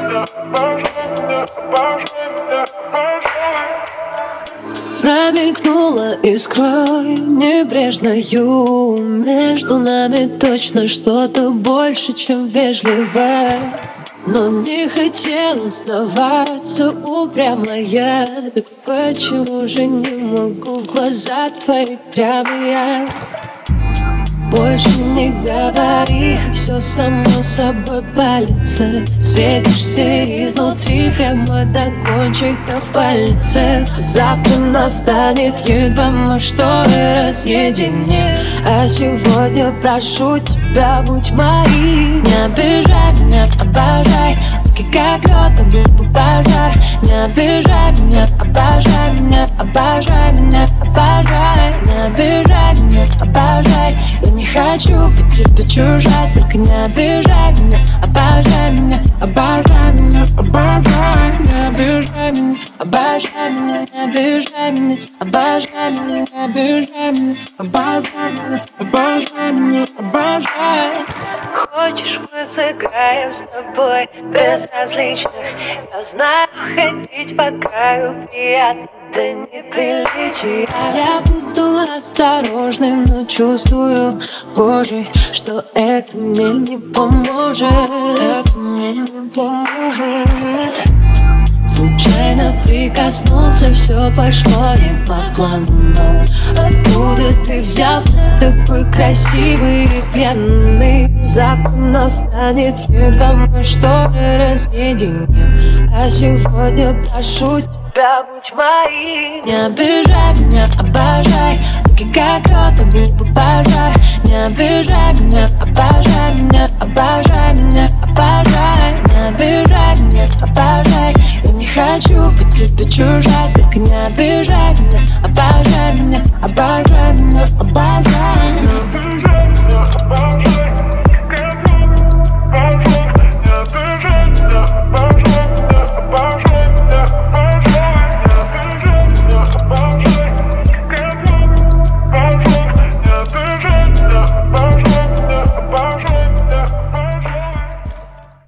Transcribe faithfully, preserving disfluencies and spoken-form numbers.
Промелькнула искрой небрежною. Между нами точно что-то больше, чем вежливое. Но не хотела сдаваться упрямая. Так почему же не могу в глаза твои прямые? Больше не говори, все само собой палится. Светишься изнутри прямо до кончиков пальцев. Завтра настанет, едва мы шторы разъединим. А сегодня прошу тебя, будь моим. Не обижай меня, обожай, как лед, обжигу пожар. Не обижай меня, обожай меня, обожай меня, обожай. Не обижай меня, обожай, я не хочу быть тебе чужой. Только не обижай меня, обожай меня, обожай меня, обожай. Не обижай меня, обожай меня, не обижай меня, обожай меня, не обижай меня, обожай меня, обожай меня, обожай. Хочешь, мы сыграем с тобой безразличных? Я знаю, ходить по краю приятно до неприличия. Я буду осторожным, но чувствую кожей, что это мне не поможет. Это мне не поможет. Случайно прикоснулся, все пошло не по плану. Откуда ты взялся, такой красивый и пьяный? Завтра настанет, едва мы шторы разъединим. А сегодня прошу тебя, будь моим. Не обижай меня, обожай, как лед, обжигу пожар. Не обижай меня, обожай меня, обожай меня, обожай. Не обижай меня, обожай, я не хочу быть тебе чужой.